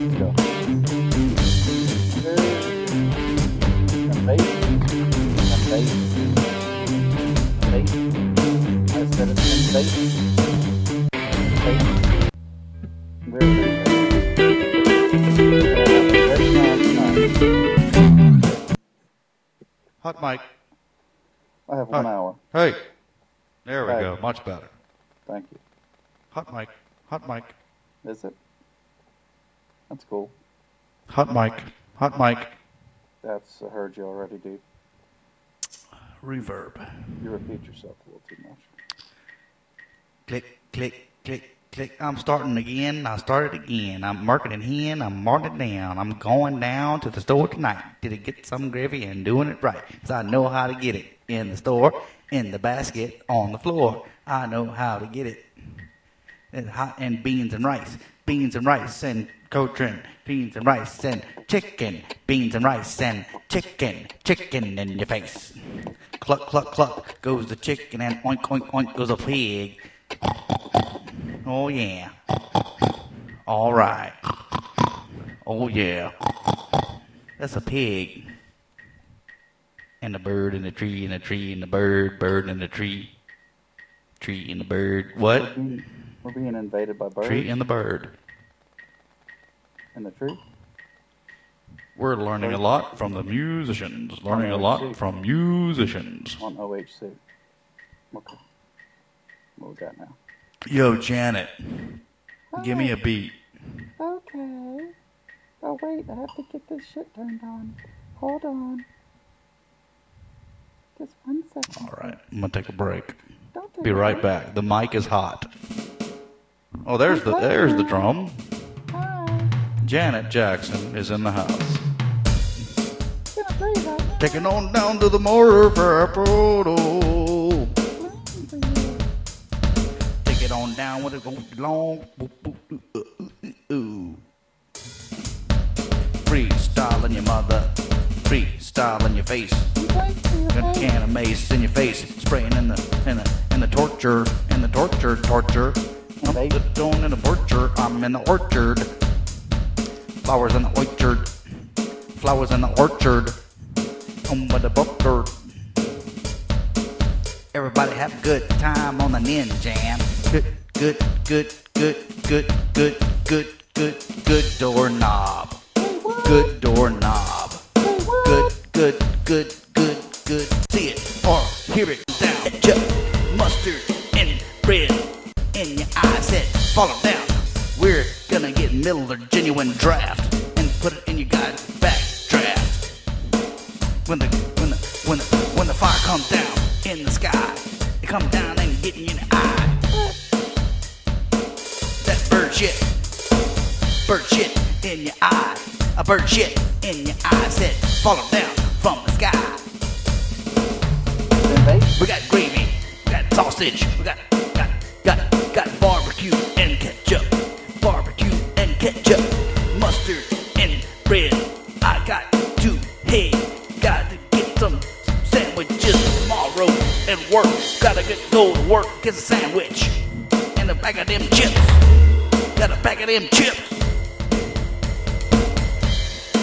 Go. Bait. I said it's bait. Where is it? Hot mic. I have 1 hour. Hey. There we Hey. go. Much better. Thank you. Hot mic. Hot mic. Is it? That's cool. Hot mic. Hot mic. That's I heard you already, dude. Reverb. You repeat yourself a little too much. Click, click, click, click. I'm starting again. I started again. I'm marking it in. I'm marking it down. I'm going down to the store tonight to get some gravy and doing it right. 'Cause I know how to get it in the store, in the basket, on the floor. I know how to get it. And beans and rice. Beans and rice and Cotrin. Beans and rice and chicken. Beans and rice and chicken. Chicken in your face. Cluck, cluck, cluck goes the chicken and oink, oink, oink goes a pig. Oh, yeah. All right. Oh, yeah. That's a pig. And a bird and a tree and a tree and a bird. Bird and a tree. Tree and a bird. What? We're being invaded by birds. Tree and the bird. And the tree? We're learning a lot from the musicians. Learning a lot from musicians. On OHC. Okay. What we got now? Yo, Janet. Give me a beat. Okay. Oh, wait. I have to get this shit turned on. Hold on. Just 1 second. All right. I'm going to take a break. Don't do Be right back. The mic is hot. Oh, there's the drum. Hi. Janet Jackson is in the house. Gonna play right now. Taking on down to the motor photo. Take it on down with it going long. Freestyle in your mother. Freestyle in your face. Got a can of mace in your face. Spraying in the torture. I'm doing in the orchard. I'm in the orchard. Flowers in the orchard. Flowers in the orchard. Home with the booker. Everybody have a good time on the Ninjan. Good doorknob. Good doorknob. Good. See it or hear it down. Ketchup, mustard, and bread in your eyes. Head, follow down. We're gonna get Miller Genuine Draft and put it in your guy's backdraft. When the fire comes down in the sky, it comes down and get you in the eye. That bird shit in your eye. A bird shit in your eye. Said, follow down from the sky. We got gravy, we got sausage, we got barbecue and ketchup. Barbecue and ketchup. Mustard and bread. I got to get some sandwiches tomorrow at work. Gotta go to work, get a sandwich and a bag of them chips. Got a bag of them chips.